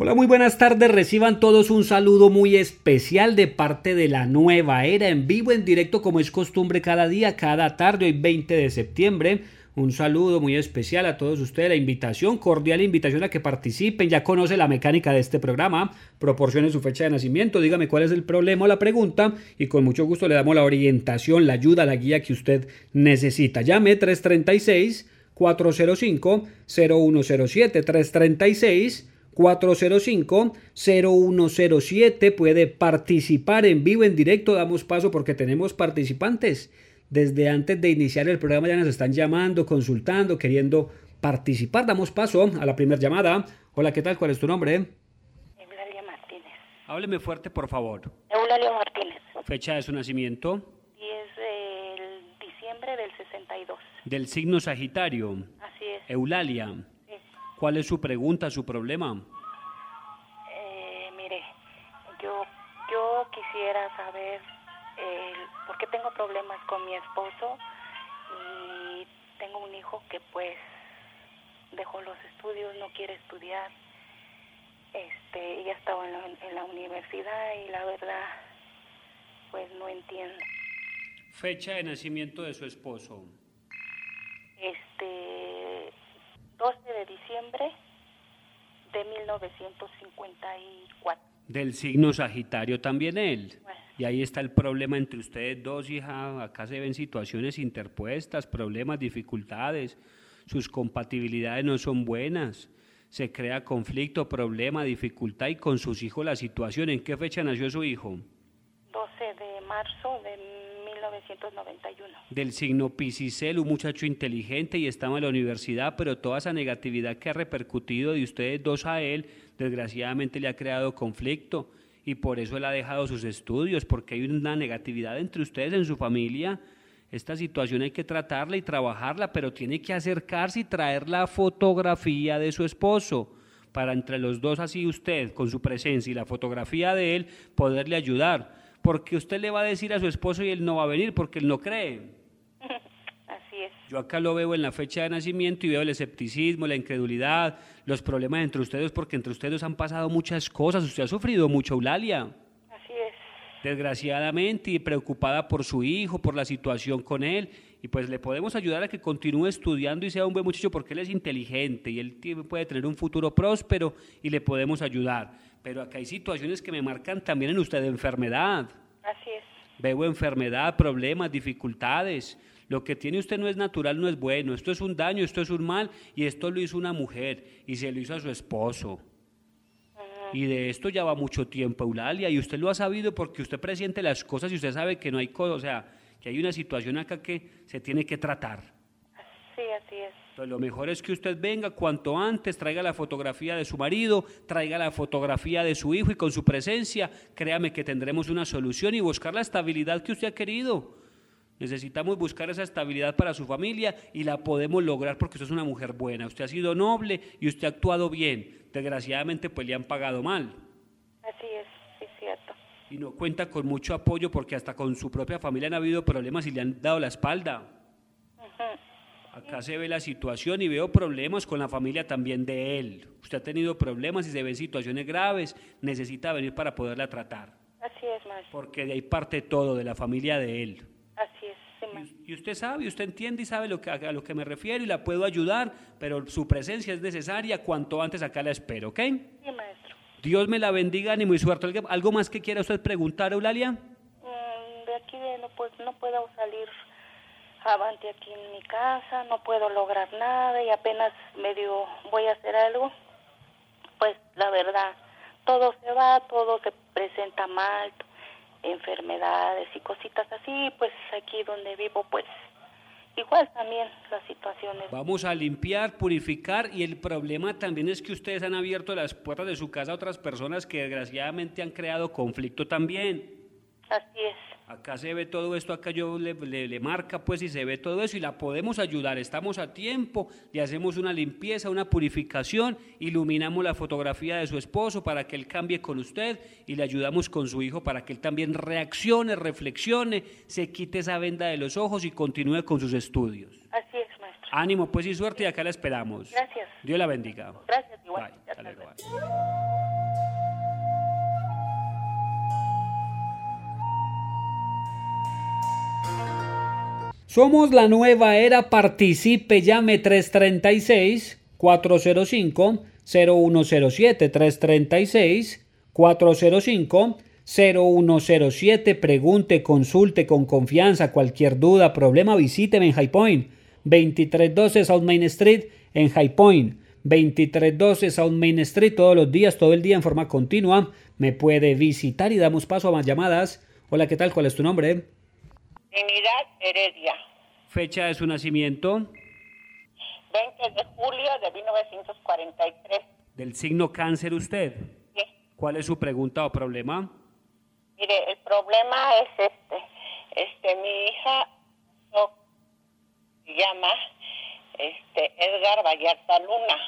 Hola, muy buenas tardes. Reciban todos un saludo muy especial de parte de La Nueva Era, en vivo, en directo, como es costumbre cada día, cada tarde, hoy 20 de septiembre. Un saludo muy especial a todos ustedes, la invitación, cordial invitación a que participen. Ya conoce la mecánica de este programa, proporcione su fecha de nacimiento, dígame cuál es el problema o la pregunta y con mucho gusto le damos la orientación, la ayuda, la guía que usted necesita. Llame 336-405-0107, 336-405-0107. Puede participar en vivo, en directo. Damos paso porque tenemos participantes. Desde antes de iniciar el programa ya nos están llamando, consultando, queriendo participar. Damos paso a la primera llamada. Hola, ¿qué tal? ¿Cuál es tu nombre? Eulalia Martínez. Hábleme fuerte, por favor. Eulalia Martínez. Fecha de su nacimiento. 10 de diciembre del 62. Del signo Sagitario. Así es. Eulalia. Sí. ¿Cuál es su pregunta, su problema? Mire, yo quisiera saber por qué tengo problemas con mi esposo y tengo un hijo que pues dejó los estudios, no quiere estudiar. Ella estaba en la universidad y la verdad pues no entiendo. Fecha de nacimiento de su esposo. 12 de diciembre de 1954. Del signo Sagitario también él. Bueno. Y ahí está el problema entre ustedes dos, hija. Acá se ven situaciones interpuestas, problemas, dificultades. Sus compatibilidades no son buenas. Se crea conflicto, problema, dificultad, y con sus hijos la situación. ¿En qué fecha nació su hijo? 12 de marzo de 1991. Del signo Piscisel, un muchacho inteligente y estaba en la universidad, pero toda esa negatividad que ha repercutido de ustedes dos a él, desgraciadamente le ha creado conflicto y por eso él ha dejado sus estudios, porque hay una negatividad entre ustedes en su familia. Esta situación hay que tratarla y trabajarla, pero tiene que acercarse y traer la fotografía de su esposo para entre los dos, así usted, con su presencia y la fotografía de él, poderle ayudar. Porque usted le va a decir a su esposo y él no va a venir porque él no cree. Así es. Yo acá lo veo en la fecha de nacimiento y veo el escepticismo, la incredulidad, los problemas entre ustedes, porque entre ustedes han pasado muchas cosas. Usted ha sufrido mucho, Eulalia. Así es. Desgraciadamente, y preocupada por su hijo, por la situación con él, y pues le podemos ayudar a que continúe estudiando y sea un buen muchacho porque él es inteligente y él puede tener un futuro próspero y le podemos ayudar. Pero acá hay situaciones que me marcan también en usted enfermedad. Así es. Veo enfermedad, problemas, dificultades. Lo que tiene usted no es natural, no es bueno. Esto es un daño, esto es un mal, y esto lo hizo una mujer y se lo hizo a su esposo. Y de esto ya va mucho tiempo, Eulalia, y usted lo ha sabido porque usted presiente las cosas y usted sabe que no hay cosa, o sea, que hay una situación acá que se tiene que tratar. Sí, así es. Entonces, lo mejor es que usted venga cuanto antes, traiga la fotografía de su marido, traiga la fotografía de su hijo y con su presencia, créame que tendremos una solución y buscar la estabilidad que usted ha querido. Necesitamos buscar esa estabilidad para su familia y la podemos lograr porque usted es una mujer buena, usted ha sido noble y usted ha actuado bien. Desgraciadamente pues le han pagado mal. Así es, sí, cierto. Y no cuenta con mucho apoyo porque hasta con su propia familia han habido problemas y le han dado la espalda. Acá se ve la situación y veo problemas con la familia también de él. Usted ha tenido problemas y se ven situaciones graves, necesita venir para poderla tratar. Así es, maestro. Porque de ahí parte todo, de la familia de él. Así es, sí, maestro. Y usted sabe, usted entiende y sabe a lo que me refiero y la puedo ayudar, pero su presencia es necesaria, cuanto antes acá la espero, ¿ok? Sí, maestro. Dios me la bendiga, ánimo y suerte. ¿Algo más que quiera usted preguntar, Eulalia? De aquí no puedo salir avante aquí en mi casa, no puedo lograr nada y apenas medio voy a hacer algo, pues la verdad, todo se va, todo se presenta mal, enfermedades y cositas así, pues aquí donde vivo, pues igual también las situaciones. Vamos a limpiar, purificar, y el problema también es que ustedes han abierto las puertas de su casa a otras personas que desgraciadamente han creado conflicto también. Así es. Acá se ve todo esto, acá yo le marca pues y se ve todo eso y la podemos ayudar, estamos a tiempo, le hacemos una limpieza, una purificación, iluminamos la fotografía de su esposo para que él cambie con usted y le ayudamos con su hijo para que él también reaccione, reflexione, se quite esa venda de los ojos y continúe con sus estudios. Así es, maestro. Ánimo pues y suerte y acá la esperamos. Gracias. Dios la bendiga. Gracias, igual. Bye. Hasta luego. Bye. Somos la nueva era, participe, llame 336-405-0107, 336-405-0107, pregunte, consulte con confianza, cualquier duda, problema, visíteme en High Point, 2312 South Main Street, en High Point, 2312 South Main Street, todos los días, todo el día en forma continua, me puede visitar y damos paso a más llamadas. Hola, ¿qué tal? ¿Cuál es tu nombre? Trinidad Heredia. Fecha de su nacimiento. 20 de julio de 1943. ¿Del signo cáncer usted? Sí. ¿Cuál es su pregunta o problema? Mire, el problema es mi hija se llama Edgar Vallarta Luna.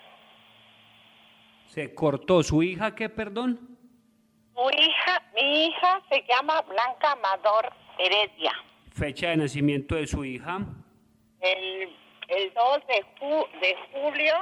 Se cortó. ¿Su hija qué, perdón? Mi hija se llama Blanca Amador Heredia. Fecha de nacimiento de su hija. El 2 de julio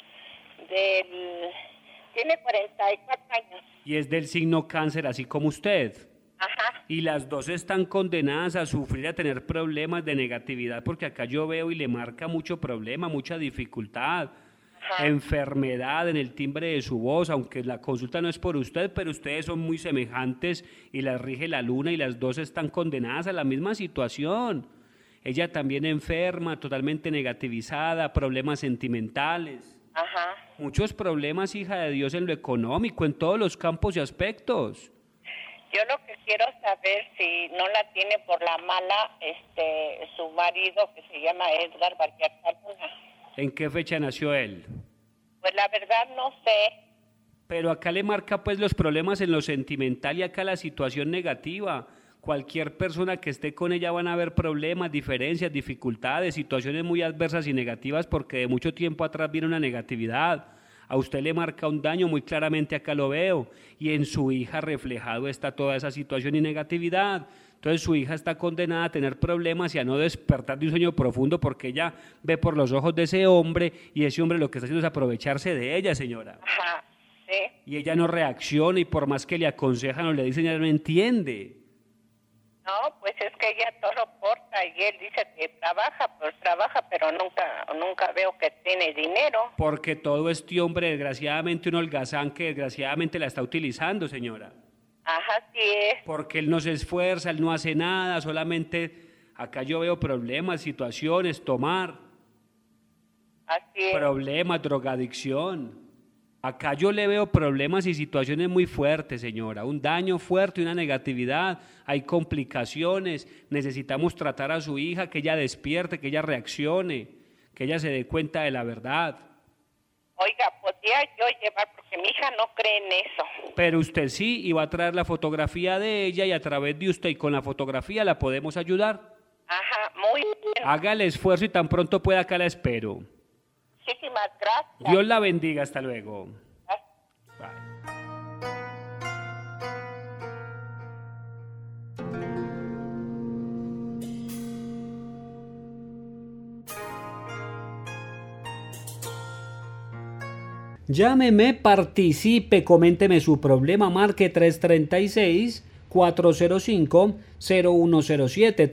tiene 44 años. Y es del signo cáncer, así como usted. Ajá. Y las dos están condenadas a sufrir, a tener problemas de negatividad, porque acá yo veo y le marca mucho problema, mucha dificultad. Ajá. Enfermedad en el timbre de su voz, aunque la consulta no es por usted, pero ustedes son muy semejantes y las rige la luna y las dos están condenadas a la misma situación. Ella también enferma, totalmente negativizada, problemas sentimentales. Ajá. Muchos problemas, hija de Dios, en lo económico, en todos los campos y aspectos. Yo lo que quiero saber si no la tiene por la mala su marido que se llama Edgar Vallarta Luna. ¿En qué fecha nació él? Pues la verdad no sé. Pero acá le marca pues los problemas en lo sentimental y acá la situación negativa. Cualquier persona que esté con ella van a haber problemas, diferencias, dificultades, situaciones muy adversas y negativas porque de mucho tiempo atrás viene una negatividad. A usted le marca un daño, muy claramente acá lo veo, y en su hija reflejado está toda esa situación y negatividad. Entonces su hija está condenada a tener problemas y a no despertar de un sueño profundo porque ella ve por los ojos de ese hombre y ese hombre lo que está haciendo es aprovecharse de ella, señora. Ajá, sí. Y ella no reacciona y por más que le aconsejan o le dicen, ella no entiende. No, pues es que ella todo porta y él dice que trabaja, pero nunca veo que tiene dinero. Porque todo este hombre, desgraciadamente, un holgazán que desgraciadamente la está utilizando, señora. Ajá, sí es. Porque él no se esfuerza, él no hace nada, solamente acá yo veo problemas, situaciones, tomar. Así es. Problemas, drogadicción. Acá yo le veo problemas y situaciones muy fuertes, señora. Un daño fuerte, una negatividad, hay complicaciones. Necesitamos tratar a su hija, que ella despierte, que ella reaccione, que ella se dé cuenta de la verdad. Oiga, podría yo llevar, porque mi hija no cree en eso. Pero usted sí, y va a traer la fotografía de ella y a través de usted y con la fotografía la podemos ayudar. Ajá, muy bien. Haga el esfuerzo y tan pronto pueda acá la espero. Muchísimas gracias. Dios la bendiga, hasta luego. Bye. Llámeme, participe, coménteme su problema, marque 336-405-0107,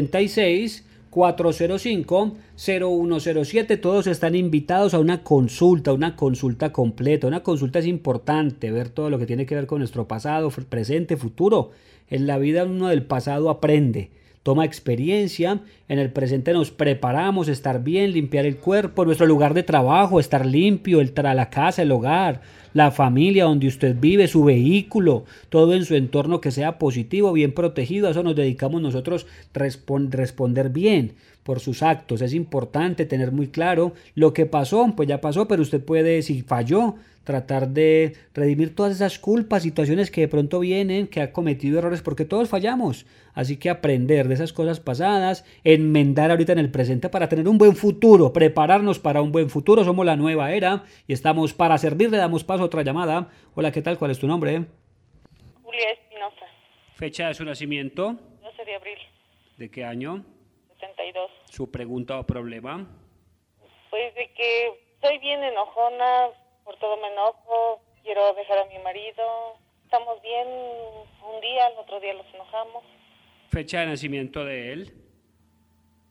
336-405-0107, todos están invitados a una consulta completa. Una consulta es importante, ver todo lo que tiene que ver con nuestro pasado, presente, futuro. En la vida uno del pasado aprende, toma experiencia, en el presente nos preparamos, estar bien, limpiar el cuerpo, nuestro lugar de trabajo, estar limpio, la casa, el hogar, la familia donde usted vive, su vehículo, todo en su entorno que sea positivo, bien protegido. A eso nos dedicamos nosotros, responder bien por sus actos. Es importante tener muy claro lo que pasó, pues ya pasó, pero usted puede, si falló, tratar de redimir todas esas culpas, situaciones que de pronto vienen, que ha cometido errores, porque todos fallamos. Así que aprender de esas cosas pasadas, enmendar ahorita en el presente para tener un buen futuro, prepararnos para un buen futuro. Somos la nueva era y estamos para servir. Le damos paso a otra llamada. Hola, ¿qué tal? ¿Cuál es tu nombre? Julia Espinosa, Fecha de su nacimiento. 12 de abril, ¿De qué año? 72. Su pregunta o problema. Pues de que soy bien enojona, por todo me enojo, quiero dejar a mi marido. Estamos bien un día, el otro día nos enojamos. Fecha de nacimiento de él.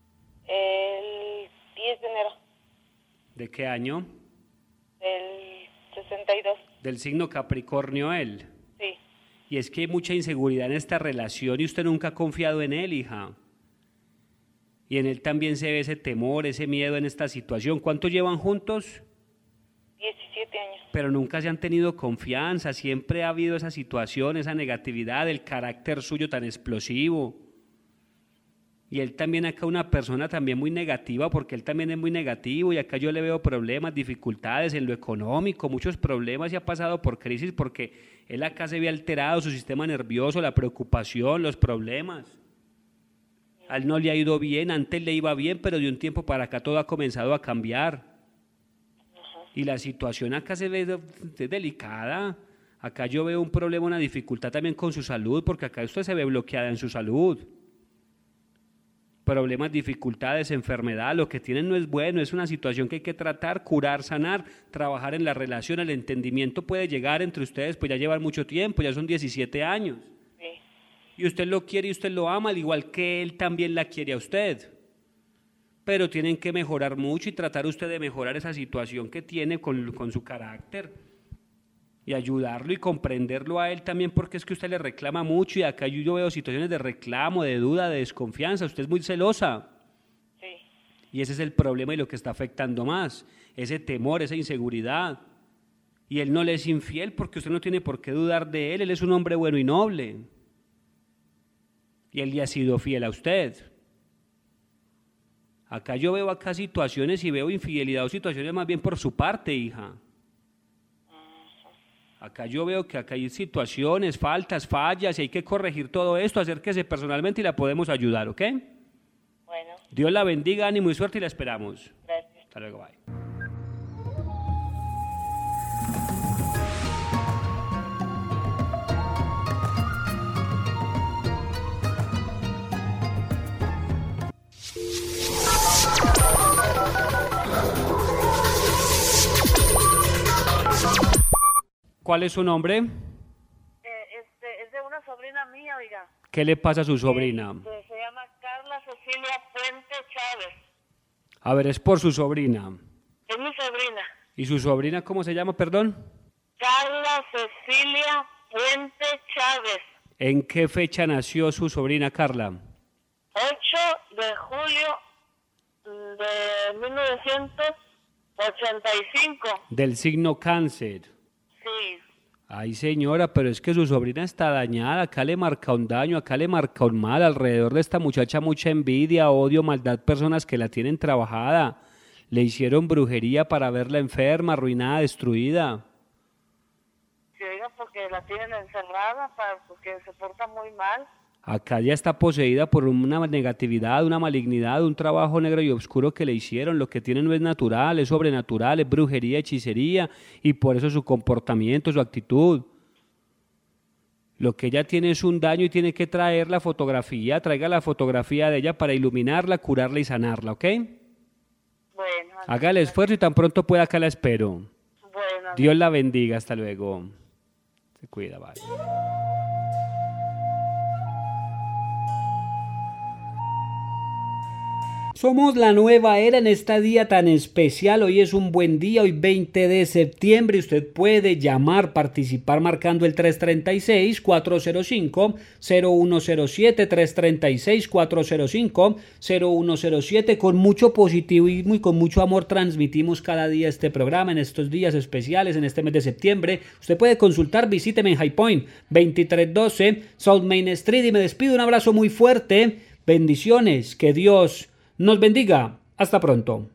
El 10 de enero ¿De qué año? del 62. Del signo Capricornio él. Sí. Y es que hay mucha inseguridad en esta relación y usted nunca ha confiado en él, hija. Y en él también se ve ese temor, ese miedo en esta situación. ¿Cuánto llevan juntos? 17 años. Pero nunca se han tenido confianza, siempre ha habido esa situación, esa negatividad, el carácter suyo tan explosivo. Y él también acá una persona también muy negativa, porque él también es muy negativo y acá yo le veo problemas, dificultades en lo económico, muchos problemas y ha pasado por crisis porque él acá se ve alterado, su sistema nervioso, la preocupación, los problemas. A él no le ha ido bien, antes le iba bien, pero de un tiempo para acá todo ha comenzado a cambiar. Y la situación acá se ve delicada. Acá yo veo un problema, una dificultad también con su salud, porque acá usted se ve bloqueada en su salud. Problemas, dificultades, enfermedad, lo que tienen no es bueno, es una situación que hay que tratar, curar, sanar, trabajar en la relación, el entendimiento puede llegar entre ustedes, pues ya llevan mucho tiempo, ya son 17 años. Sí. Y usted lo quiere y usted lo ama, al igual que él también la quiere a usted. Pero tienen que mejorar mucho y tratar usted de mejorar esa situación que tiene con su carácter y ayudarlo y comprenderlo a él también, porque es que usted le reclama mucho y acá yo veo situaciones de reclamo, de duda, de desconfianza, usted es muy celosa. Sí. Y ese es el problema y lo que está afectando más, ese temor, esa inseguridad. Y él no le es infiel porque usted no tiene por qué dudar de él es un hombre bueno y noble. Y él le ha sido fiel a usted. Acá yo veo acá situaciones y veo infidelidad o situaciones más bien por su parte, hija. Acá yo veo que acá hay situaciones, faltas, fallas y hay que corregir todo esto, acérquese personalmente y la podemos ayudar, ¿ok? Bueno. Dios la bendiga, ánimo y suerte y la esperamos. Gracias. Hasta luego, bye. ¿Cuál es su nombre? Es de una sobrina mía, oiga. ¿Qué le pasa a su sobrina? Se llama Carla Cecilia Puente Chávez. A ver, es por su sobrina. Es mi sobrina. ¿Y su sobrina cómo se llama, perdón? Carla Cecilia Puente Chávez. ¿En qué fecha nació su sobrina Carla? 8 de julio de 1985. Del signo Cáncer. Sí. Ay, señora, pero es que su sobrina está dañada, acá le marca un daño, acá le marca un mal, alrededor de esta muchacha mucha envidia, odio, maldad, personas que la tienen trabajada, le hicieron brujería para verla enferma, arruinada, destruida. Sí, oiga, porque la tienen encerrada, porque se porta muy mal. Acá ya está poseída por una negatividad, una malignidad, un trabajo negro y oscuro que le hicieron. Lo que tiene no es natural, es sobrenatural, es brujería, hechicería y por eso su comportamiento, su actitud. Lo que ella tiene es un daño y tiene que traer la fotografía, traiga la fotografía de ella para iluminarla, curarla y sanarla, ¿ok? Bueno. Haga el esfuerzo y tan pronto pueda acá la espero. Bueno. Dios la bendiga, hasta luego. Se cuida, bye. Somos la nueva era en este día tan especial. Hoy es un buen día, hoy 20 de septiembre. Usted puede llamar, participar marcando el 336-405-0107, 336-405-0107. Con mucho positivismo y con mucho amor transmitimos cada día este programa en estos días especiales, en este mes de septiembre. Usted puede consultar, visíteme en High Point, 2312 South Main Street y me despido. Un abrazo muy fuerte. Bendiciones, que Dios nos bendiga. Hasta pronto.